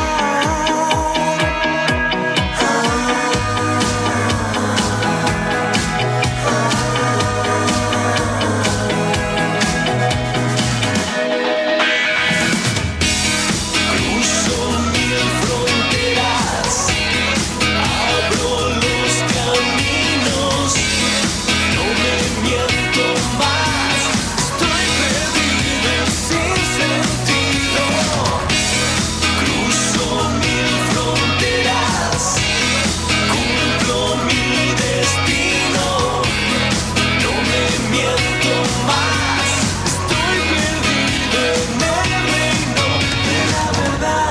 Speaker 13: Cruzo mil fronteras, abro los caminos. No me miento más, estoy perdido sin sentido. Cruzo mil fronteras, cumplo mi destino. No me miento más, estoy perdido en el reino de la verdad.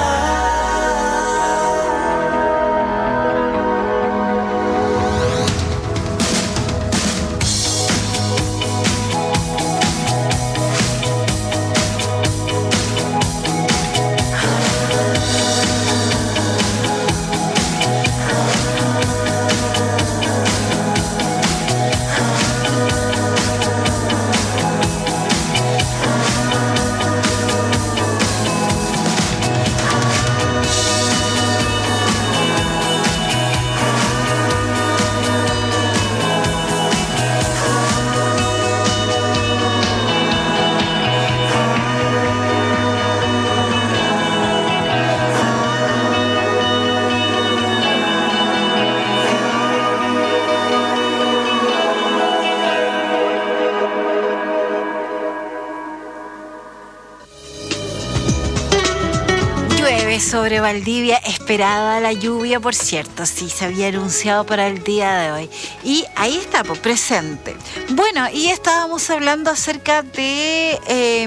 Speaker 7: Llueve sobre Valdivia, esperada la lluvia, por cierto, sí, se había anunciado para el día de hoy. Y ahí está, pues, presente. Bueno, y estábamos hablando acerca de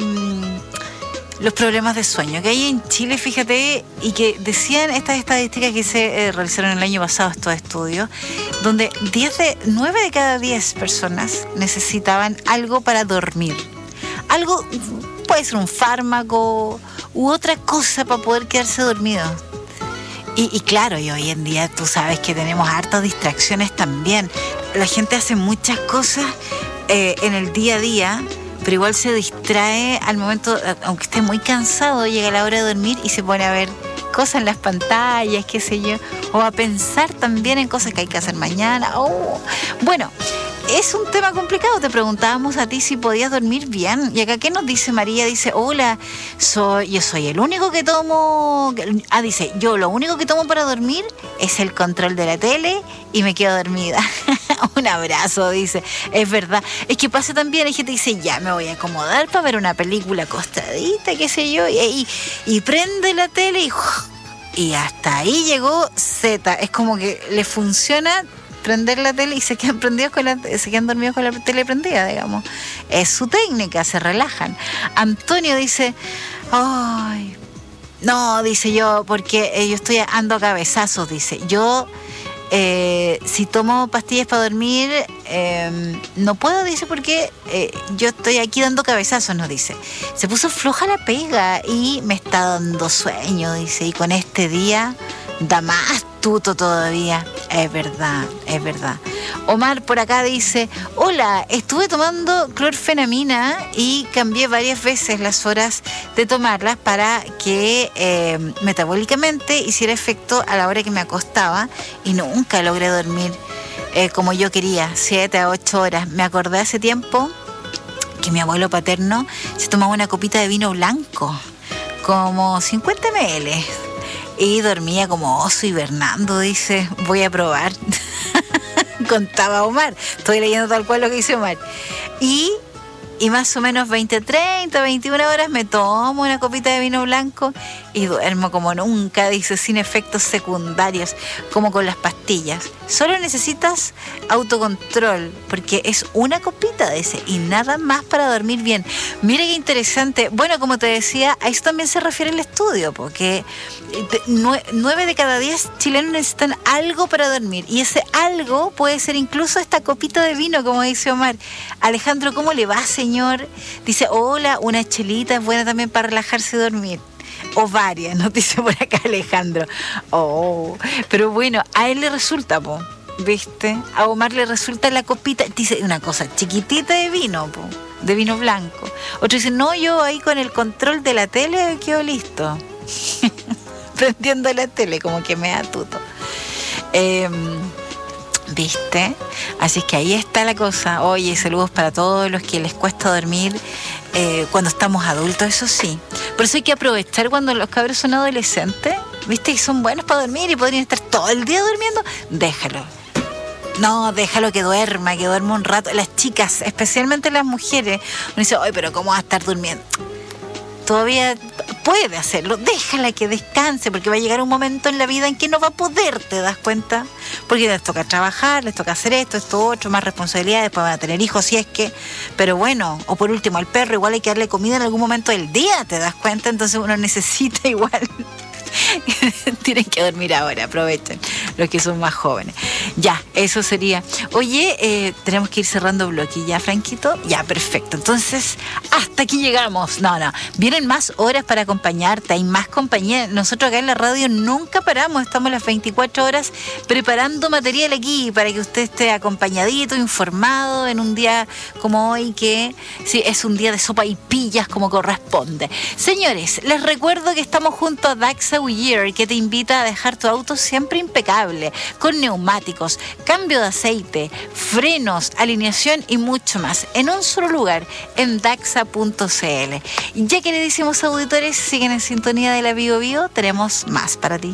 Speaker 7: los problemas de sueño que hay en Chile, fíjate, y que decían estas estadísticas que se realizaron el año pasado, estos estudios, donde 9 de cada 10 personas necesitaban algo para dormir. Algo, puede ser un fármaco u otra cosa para poder quedarse dormido. Y claro, y hoy en día tú sabes que tenemos hartas distracciones también. La gente hace muchas cosas en el día a día, pero igual se distrae al momento, aunque esté muy cansado, llega la hora de dormir y se pone a ver cosas en las pantallas, qué sé yo, o a pensar también en cosas que hay que hacer mañana. Bueno, es un tema complicado. Te preguntábamos a ti si podías dormir bien. Y acá, ¿qué nos dice María? Dice, hola, yo soy el único que tomo... dice, yo lo único que tomo para dormir es el control de la tele y me quedo dormida. Un abrazo, dice. Es verdad. Es que pasa también, hay gente que dice, ya me voy a acomodar para ver una película acostadita, qué sé yo, y prende la tele y hasta ahí llegó Z. Es como que le funciona prender la tele y se quedan dormidos con la tele prendida, digamos. Es su técnica, se relajan. Antonio dice, ay, No, dice yo, porque yo ando a cabezazos, dice. Yo, si tomo pastillas para dormir, no puedo, dice, porque yo estoy aquí dando cabezazos, nos dice. Se puso floja la pega y me está dando sueño, dice. Y con este día da más tuto todavía. Es verdad, es verdad. Omar por acá dice: hola, estuve tomando clorfenamina y cambié varias veces las horas de tomarlas para que metabólicamente hiciera efecto a la hora que me acostaba y nunca logré dormir como yo quería, 7 a 8 horas. Me acordé hace tiempo que mi abuelo paterno se tomaba una copita de vino blanco, como 50 ml, y dormía como oso hibernando, dice. Voy a probar. Contaba Omar. Estoy leyendo tal cual lo que dice Omar. Y más o menos 20, 30, 21 horas me tomo una copita de vino blanco y duermo como nunca, dice, sin efectos secundarios, como con las pastillas. Solo necesitas autocontrol, porque es una copita, dice, y nada más para dormir bien. Mira qué interesante. Bueno, como te decía, a eso también se refiere el estudio, porque 9 de cada 10 chilenos necesitan algo para dormir, y ese algo puede ser incluso esta copita de vino, como dice Omar. Alejandro, ¿cómo le va, señor? Dice: hola, una chelita es buena también para relajarse y dormir. O varias, nos dice por acá Alejandro. Oh, pero bueno, a él le resulta, po, ¿viste? A Omar le resulta la copita, dice una cosa chiquitita de vino, po, de vino blanco. Otro dice: no, yo ahí con el control de la tele quedo listo. Prendiendo la tele, como que me da tuto. ¿Viste? Así es que ahí está la cosa. Oye, saludos para todos los que les cuesta dormir cuando estamos adultos, eso sí. Por eso hay que aprovechar cuando los cabros son adolescentes, ¿viste? Y son buenos para dormir y podrían estar todo el día durmiendo. Déjalo. No, déjalo que duerma un rato. Las chicas, especialmente las mujeres, uno dice: ay, pero ¿cómo va a estar durmiendo? Todavía puede hacerlo, déjala que descanse, porque va a llegar un momento en la vida en que no va a poder, ¿te das cuenta? Porque les toca trabajar, les toca hacer esto, otro, más responsabilidades, después van a tener hijos, si es que, pero bueno, o por último al perro igual hay que darle comida en algún momento del día, ¿te das cuenta? Entonces uno necesita igual. Tienen que dormir ahora, aprovechen los que son más jóvenes. Ya, eso sería. Oye, tenemos que ir cerrando bloque ya, Franquito. Ya, perfecto. Entonces, hasta aquí llegamos. No, vienen más horas para acompañarte, hay más compañía. Nosotros acá en la radio nunca paramos, estamos las 24 horas preparando material aquí para que usted esté acompañadito, informado en un día como hoy, que sí, es un día de sopa y pillas como corresponde. Señores, les recuerdo que estamos junto a Daxa Goodyear, que te invita a dejar tu auto siempre impecable, con neumáticos, cambio de aceite, frenos, alineación y mucho más, en un solo lugar, en daxa.cl. Ya, queridísimos auditores, siguen en sintonía de la Bio Bio, tenemos más para ti.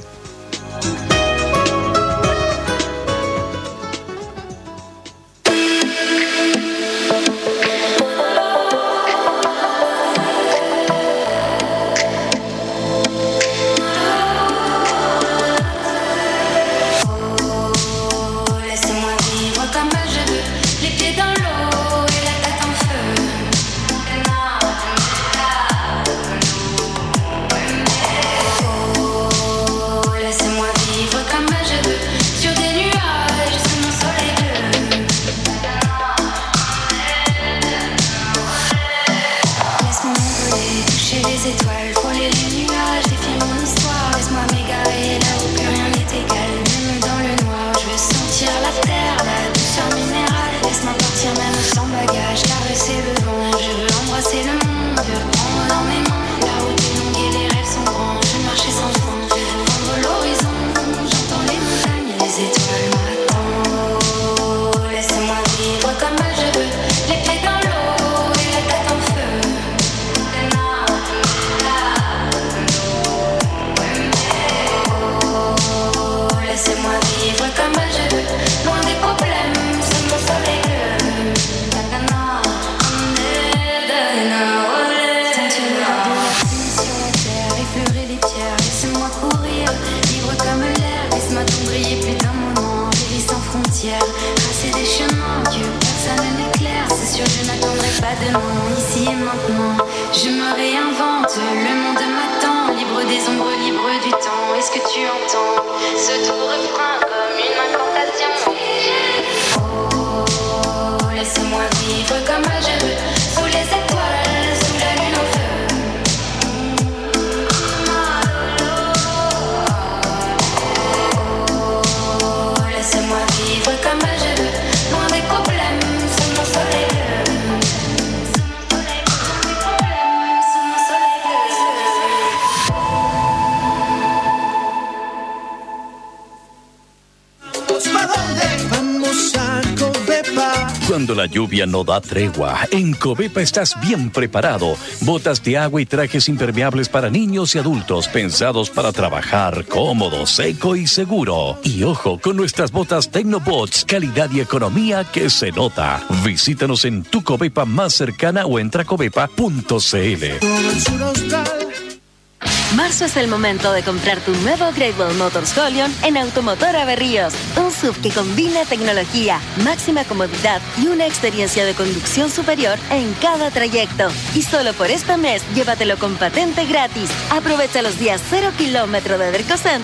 Speaker 6: Ici et maintenant, je me réinvente, le monde m'attend, libre des ondes est-ce que tu entends ce doux refrain comme une incantation? Oh, laissez-moi vivre comme je veux, sous les étoiles, sous la lune en feu. Oh, laissez-moi vivre comme je veux, loin des problèmes, sous mon soleil bleu.
Speaker 14: Cuando la lluvia no da tregua, en Covepa estás bien preparado. Botas de agua y trajes impermeables para niños y adultos, pensados para trabajar cómodo, seco y seguro. Y ojo, con nuestras botas Tecnobots, calidad y economía que se nota. Visítanos en tu Covepa más cercana o entra a covepa.cl.
Speaker 12: Marzo es el momento de comprar tu nuevo Great Wall Motors Holion en Automotor Berríos. Un SUV que combina tecnología, máxima comodidad y una experiencia de conducción superior en cada trayecto. Y solo por este mes, llévatelo con patente gratis. Aprovecha los días 0 kilómetros de Dercocenter